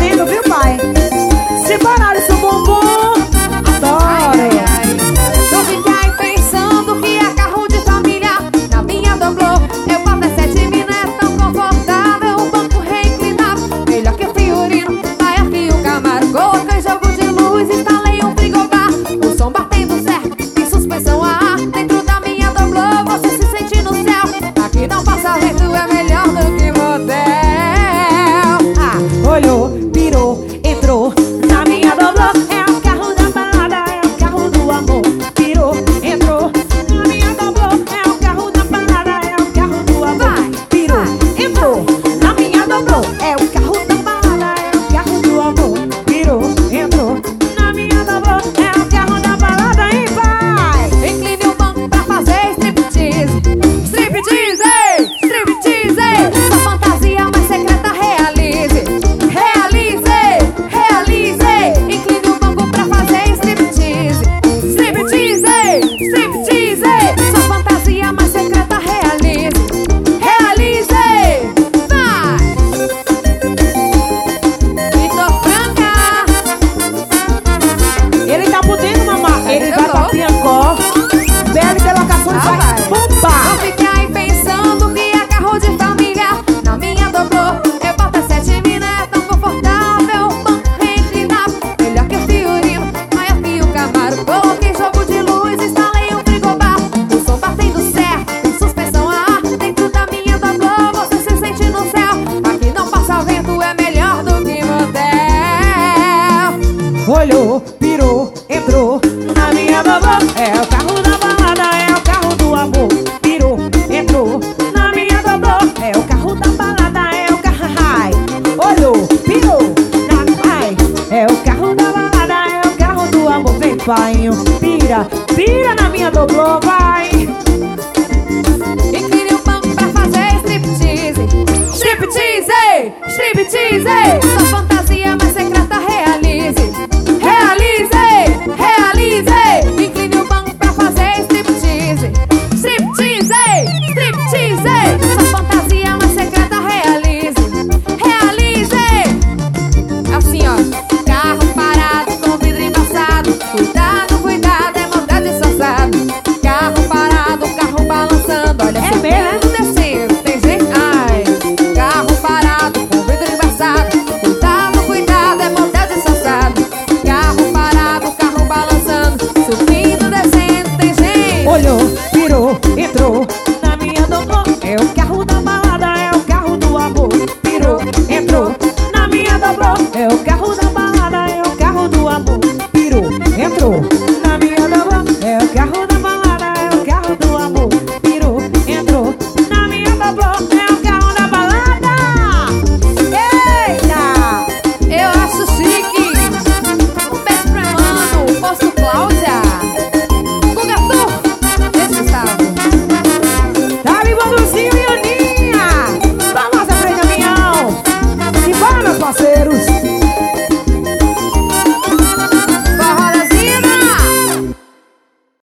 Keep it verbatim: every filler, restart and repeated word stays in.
batendo, viu, pai? Se parar esse bumbum, adoro. Não fique aí pensando que é carro de família. Na minha dobrou, eu boto é sete mil, é tão confortável. O banco reinclinado, melhor que o Fiorino, maior que o Camaro. Coloquei jogo de luz, instalei um frigobar. O som batendo certo, tem suspensão a ar. Dentro da minha dobrou, você se sente no céu. Aqui não passa vento, é melhor do que motel. Ah, olhou, pirou, entrou na minha dobrou. É o carro da balada, é o carro do amor. Pirou, entrou na minha dobrou. É o carro da balada, é o carro do amor. Pirou, entrou na minha dobrou. É o carro da balada, é o carro do amor. Pirou, entrou na minha dobrou. É o carro da balada e vai. incline o banco pra fazer striptease. Striptease, striptease. Sua fantasia mais secreta realize. Realize, realize. Incline o banco pra fazer striptease. Striptease, striptease. Sua fantasia mais secreta realize. Realize, vai. Vitor Franca. Ele tá podendo, mamá. Ele Eu vai tô. pra Piancó. Bela de locações Ah, vai vai. bombar. Não fique aí pensando que é carro de família. Na minha dobrou, eu boto é sete mil, é tão confortável. Banco reinclinado, melhor que o Fiorino, maior que o Camaro. Coloquei jogo de luz, instalei um frigobar. O som batendo certo, com suspensão a ar. Dentro da minha dobrou, você se sente no céu. Aqui não passa vento, é melhor do que motel. Olhou, pirou, entrou na minha dobrou. É o carro da balada, é o carro do amor. Pirou, entrou na minha dobrou. É o carro da balada, é o carro. Ai. Olhou, pirou, na ai. É o carro da balada, é o carro do amor. Vem, pai, pira, pira na minha dobrou, vai. Incline o banco pra fazer striptease. Striptease, striptease. Sua fantasia mais secreta realize. Realize, realize. Incline o banco pra fazer striptease. Striptease, striptease. Sua fantasia mais secreta realize. Realize. Assim, ó. Carro parado com vidro embaçado. Cuidado, cuidado, é maldade disfarçado. Carro parado, carro balançando. Olha, É subindo, mesmo? descendo, tem gente. Ai, carro parado com vidro embaçado. Cuidado, cuidado, é maldade disfarçado. Carro parado, carro balançando. Subindo, descendo, tem gente. Olhou, pirou, entrou na minha dobrou. É o carro da balada, é o carro do amor. Pirou, entrou na minha dobrou. É o carro da balada, é o carro do amor. Pirou, entrou na minha dobrou. É o carro